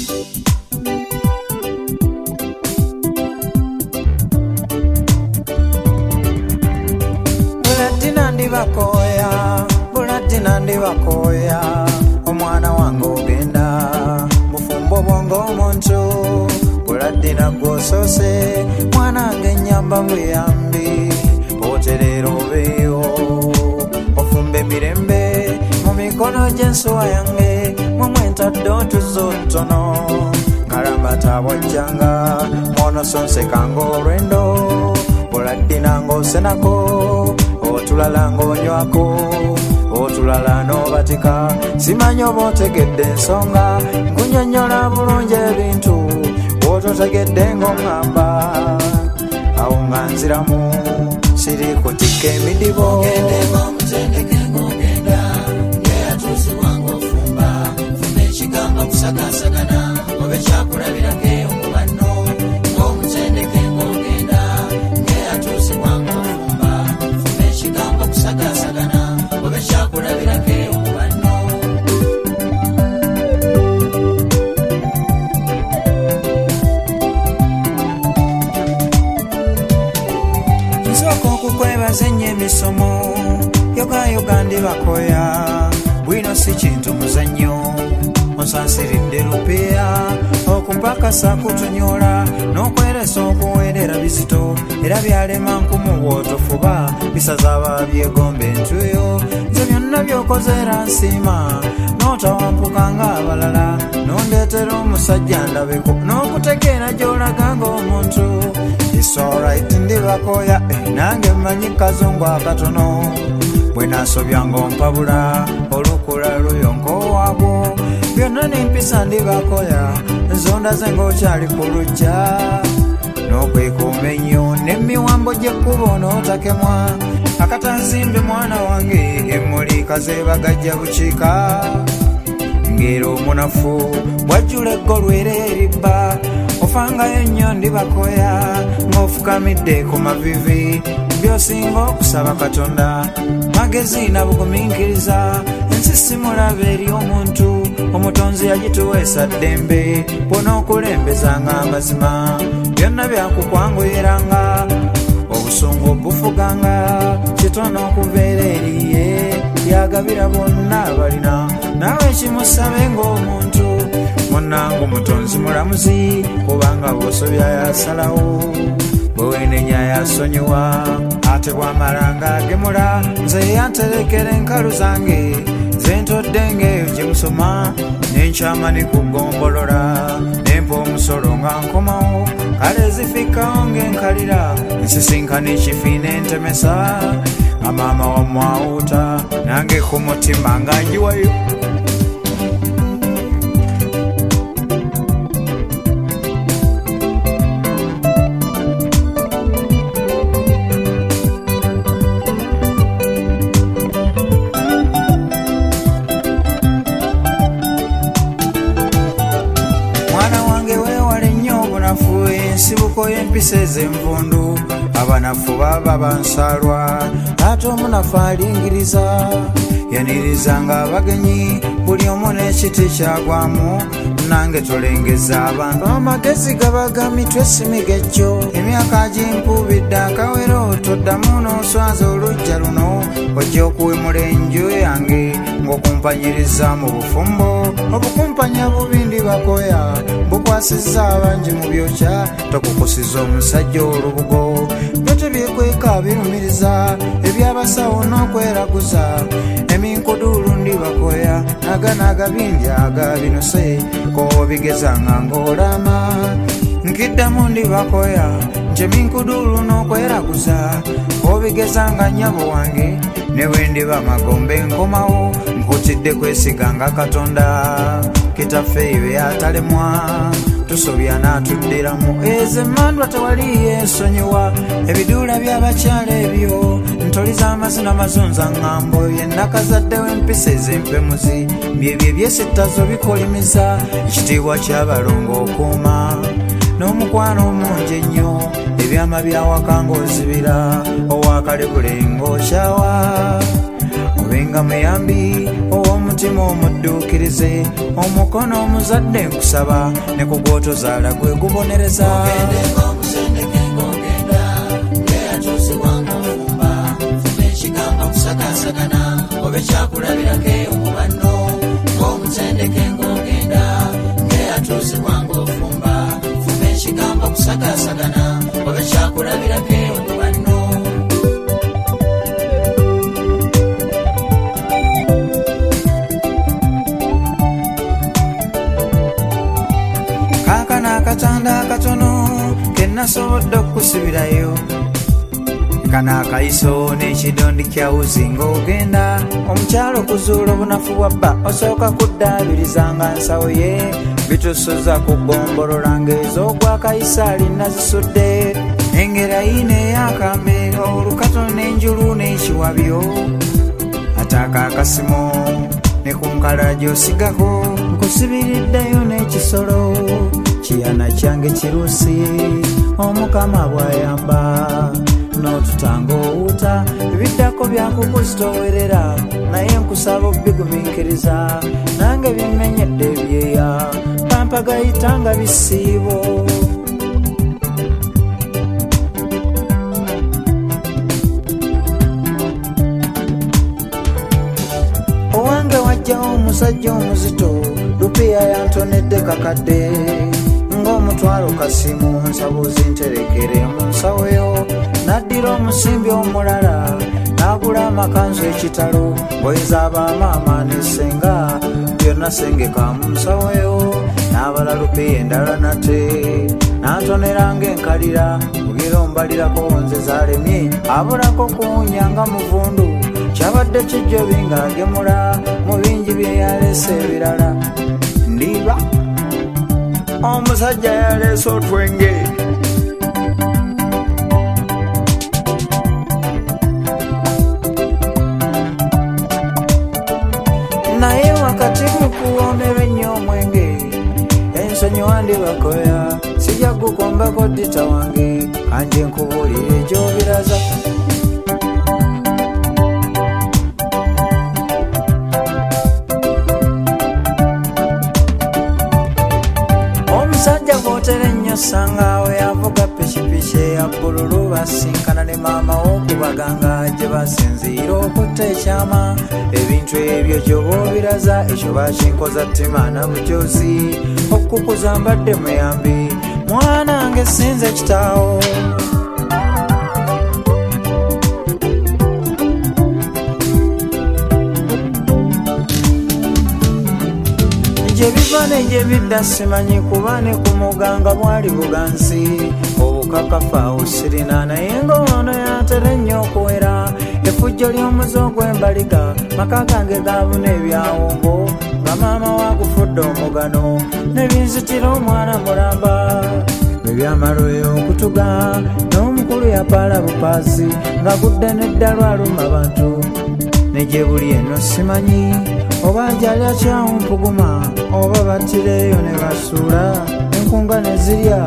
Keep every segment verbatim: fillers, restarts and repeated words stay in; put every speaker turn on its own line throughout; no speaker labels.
Buladina ndi bakoya, buladina ndi bakoya, omwana wange ogenda bufumbo bwongo omuntu. Buladina gwosose mwana wange nyamba buyambi, oterera obeeyo ofumbe mirembe mu mikono gy'ensuwa yange mumwentadde otuzo ntono. Kalambata bwajjanga mwono sonsekanga olwendo, Buladina ng'osenako otulala ng'onywako otulala n'obatika. Simanyi oba otegedde ensonga nkunyonnyola bulungi ebintu bw'ototegedde ng'oŋŋamba. Awo nga nziramu siri kutikka emidibo. Kusakasagana obe kyakulabirako eyo mu banno ng'omutendeke ng'ogenda ng'eyatuusibwa ng'ofumba. Funa ekigambo kusakasagana obe kyakulabirako eyo mu banno. Nsooka okukwebaza ennyo emisomo yogayoga ndi bakoya, bwino si kintu muzannyo. Onsansiridde lupeya okumpakasa kutunyola n'okweresa okuweerera bizito era byalema nkumu bw'otofuba bisaza ababyegomba entuyo. Nze byonna by'okoze era nsiima n'otawampuka ng'abalala n'ondeetera omusajja ndabeko n'okutegeera gy'olaga ng'omuntu. It's alright ndi bakoya nange mmanyi kazungu akatono bwe naasobya ng'ompabula olukula luyonko waagwo. Byonna nempisa ndi bakoya enzonda ze ng'okyali ku lujja n'okwekuuma ennyo n'emiwambo gy'ekkubo n'otakemwa. Akatanzimbe mwana wange emmuli zeebagajja bukiika, ng'era omunafu bwajjula eggolwa era eribba. Ofangayo ennyo ndi bakoya ng'ofukamidde ku mavivi by'osinga okusaba Katonda magezi na bugumiikiriza. Ensi simulaba eri omuntu, omutonzi yagituweesa ddembe bw'onookulembezanga amazima. Byonna byakukwanguyiranga obusungu obufuganga kitono okubeera eriye byagabira bonna abalina. Naawe ekimusabe ng'omuntu munnange omutonzi mulamuzi, kubanga bw'osobya yasalawo bwe weenenya yasonyiwa. Ate bw'amalanga agemula nze yanterekera enkalu zange zentodde ng'eyo gye musoma n'enkyama ne kugombolola nempa omusolo nga nkomawo. Kale zifikawo ng'enkalira nsisinkana ekifiina entemesa nga maama wamwawuuta nange ku mutima nga njiwayo. Ensibuko y'empisa ez'envundu abanafu baba bansalwa, ate omunafu alingiriza yanirizanga abagenyi buli omu n'ekiti kyagwamu. Nange tolengeza abantu amagezi gabaga mitwe simigejjo. Emyaka ginkubidde akawero toddamu n'oswaza olujja luno ojja okuwemula enju yange ng'okumpanyiriza mu bufumbo. Obukumpanya bubi ndi bakoya bukwasizza abangi mu byokya, tokukusiza omusajja olubugo. Byote byekweka birumiriza ebyabasawo n'okweraguza. Eminkuduulu ndi bakoya nagana agabinja agabinose k'obigezanga ng'olama. Nkiddamu ndi bakoya nje minkuduulu n'okweraguza obigezanga nnyabo wange ne bwe ndiba magombe nkomawo. Nkutidde kwesiganga Katonda kitaffe eyo yatalemwa tusobya n'atuddiramu. Ezo emmandwa tewali yeesonyiwa ebiduula by'abakyala ebyo ntoli z'amazina mazunza ŋŋambo yennakazadde w'empisa ez'empemuzi byebyo ebyesittazo bikolimiza ekitiibwa ky'abalongo okuuma n'omukwano omungi ennyo ebyama byawaka ng'ozibira owakale bulengo kyawa obenga muyambi ow'omu omutima omudduukirize omukono omuzadde nkusaba ne ku gw'otozaala gwe gubonereza
Sakasagana obe kyakulabirako omubano ng'omutendeke ng'ogenda ng'eyatuusibwa ng'ofumba fumba ekigambo kusakasagana obe kyakulabirako omubano
kaakano akatanda akatono kennasobodde okusibirayo kana akaiso n'ekidondi kyawuzi ng'ogenda omukyalo okuzuula obunafu bwa bba osooka kuddaabirizanga nsawo ye bitusuza ku ggombolola ng'ez'ogwakayisa alina zisudde engera yine eyakambe olukato n'enjulu n'ekiwabyo ataaka akasimo ne ku nkalajo osigako nkusibiriddeyo n'ekisolo kiyana kyange kirusi omukama bw'ayamba n'otutanga owuta ebiddako byakukuzitowerera naye nkusaba obigumiikiriza nange bimenyedde ebyeya pampagayitanga bisiibo owange wajjawo omusajja omuzito lupiya yantonedde kakadde ng'omutwalo kasimu nsabuzi nterekere mu nsawoyo naddira omusimbi omulala n'agula amakanzu ekitalo ngoye z'abamaama n'essenga byonna sengeka mu nsawoyo n'abala lupiya endala nate n'antoneranga enkalira kugira ombalirako nze zalemye abulako kuwunya nga muvundu kyabadde kijjobi ng'agemula mu bingi bye yaleese ebirala ndiba omusajja yaleese otwenge naye wakati mukuwomerwa ennyo omwenge ensonyi wandibakoya sijja kukombako dita wange kanje nkubuulire egyobiraza omusajja gwotera ennyo sangaawe avuga pikipiki eya bbululu basinkana ne maama w'okubaganga gye basinziira okutta ekyama ebintu ebyo gyoba obiraza ekyo bakinkoza ttima na bujozi okukuza mbadde muyambi mwana nge sinze kitaawo gye biva ne gye bidda simanyi kuba ne ku muganga bwali buganzi obukakafa osirina naye ng'ono yatera ennyo okuwera effujjo ly'omuze ogw'embaliga maka gange gaabuna ebyawongo nga maama waagufudde omugano ne binzitira omwana mulamba ebyamaloyo okutuga n'omukulu yapaala bupaasi nga gudde n'eddalo aluma bantu ne gye buli eno simanyi oba njali akyawumpuguma oba battireeyo ne basuula enkunga ne zirya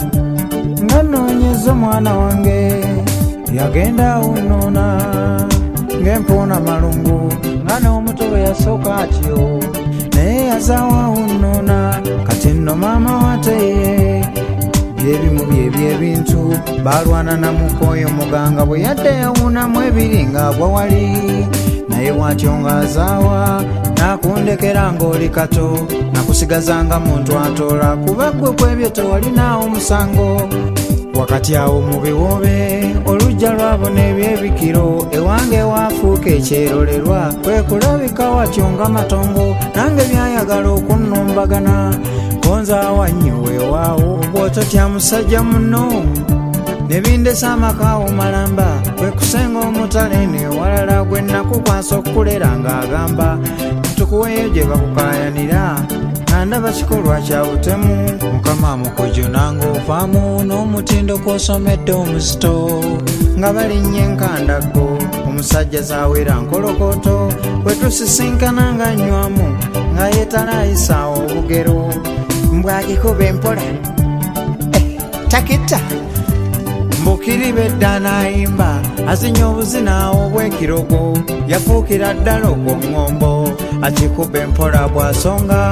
nga nnoonyeza omwana wange yagenda awunuuna ng'empuuna malungu nga n'omuto bwe yasooka atyo naye yazaawo awunuuna kati nno maama wateye byebimu byebyebintu balwana namukooyo muganga bwe yadde yawuunamu ebiri ng'agwa wali naye bw'atyo ng'azaawa nakundekera ng'oli kato nakusigazanga muntu atoola kuba ggwe kwebyo tewalinaawo musango wakati awo mu biwoobe olujja lwabona ebyebikiro ewange waafuuka ekyerolerwa kwe kulabika watyo nga matongo nange byayagala okunnumbagana konzaawa nnyo weewaawo bw'ototya musajja munno ne bindesa amakaawo malamba kwe kusenga omutale newalala gwe nakukwasa okukulera ng'agamba tukuweeyo gye bakukaayanira nandaba kikolwa kya butemu mukama mukojo nange ovaamu n'omutindo kw'osomedde omuzito nga balinnye enkandago omusajja zaawera nkolokoto bwe tusisinkana nga nnywamu nga yeetalaayisaawo obugero mbwagikuba empola eh, takita mbukiribe dda n'ayimba azinya obuzina obw'ekirogo yafuukira ddala ogw'oŋŋombo akikuba empola bw'asonga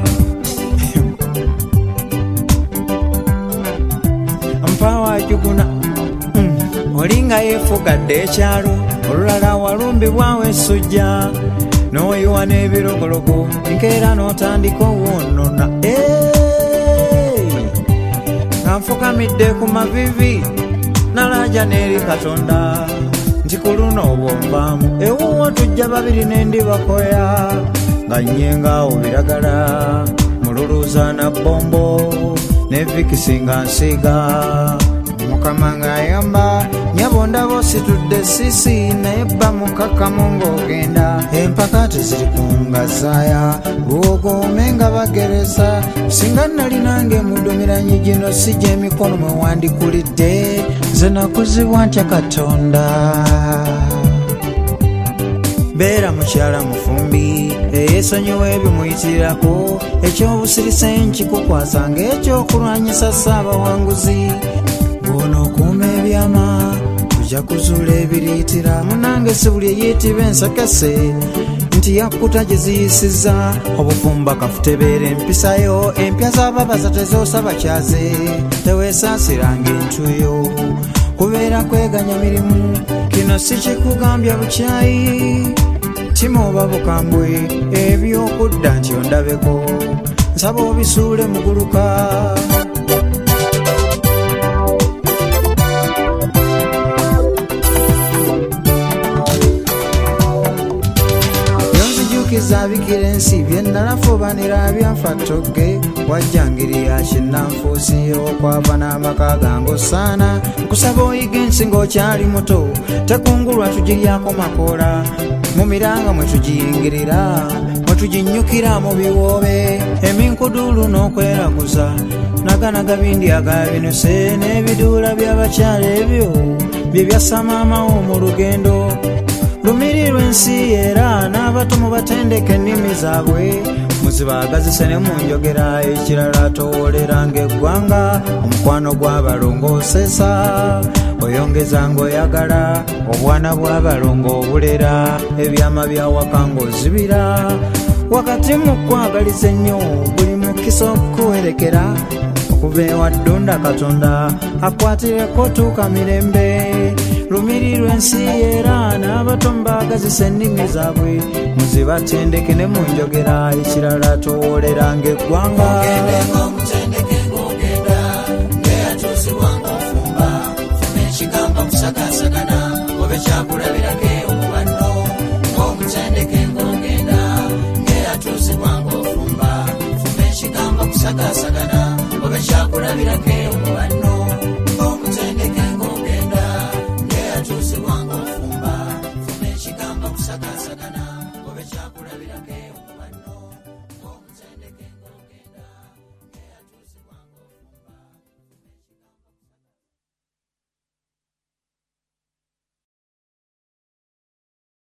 mpawa ajuguna mm. olinga yeefugadde ekyalo olulala walumbibwawo essujja n'oyiwa n'ebirogologo nkeera n'otandika owonona nga nfukamidde ku mavivi nalaja n'eri Katonda nti ku luno obwonvaamu ewuwo tujja babiri n'endi bakoya nga nnyengawo biragala mululuuza na bombo ne vikisi nga nsiiga mukama ng'ayamba nyabo ndaba ositudde sisi naye bba mukakamu ng'ogenda empaka teziri kungazaaya lwogome nga bagereza singa nali nange mudumiranyi gino si gy'emikono mwe wandikulidde nze nakuzibwa ntya Katonda beera mukyala mufumbi eyeesonyiwa ebimuyitirako eky'obusirise nkikukwasa ng'ekyokulwanyisa ssaabawanguzi bw'onookuuma ebyama tujja kuzuula ebiriitira munange si buli eyeetiba ensakase nti yakkuta gye ziyisizza obufumba kafutebeera empisayo empya z'ababaza tezoosa bakyaze teweesaasiranga entuyo kubeera kweganya mirimu kino si kikugambya bukyayi tima oba bukambwe ebyokudda nti ondabeko nsaba obisuule muguluka zabikira ensi byenalafubanira byanfa togge wajjangiri ya kinnanfuusi okwava n'amaka gango saana nkusaba oyiga ensi ng'okyali muto tekungulwa tugiryako makoola mu miranga mwe tugiyingirira mwe tuginnyukira mu biwoobe eminkuduulu n'okweraguza naganaga bindi agabinuse n'ebiduula by'abakyala ebyo bye byasamaamawo mu lugendo lumirirwe ensi era n'abato mubatendeke ennimi zaabwe muzibaagazise ne mu njogera ekirala towoleranga eggwanga omukwano gw'abalongoosesa oyongeza ng'oyagala obwana bw'abalongo obulera ebyama byawaka ng'ozibira wakati mu kwagaliza ennyo buli mukisa okuwerekera okuva ewaddunda Katonda akwatireko tuuka mirembe lumirirwe ensi era n'abato mbaagazisa ennimi zaabwe muzibatendeke ne mu njogera ekirala towoleranga eggwanga
ogendeko omutendeke ng'ogenda ng'eyatuusibwa ng'ofumba funa ekigambo kusagaasagana oba ekyakulabirako omubanno ng'omutendeke ng'ogenda ng'eyatuusibwa ng'ofumba funa ekigambo kusagaasagana oba ekyakulabirako omubanno ng'omutendeke ng'ogenda ng'eyatuusibwa ng'ofumba funa ekigambo kusagaasagana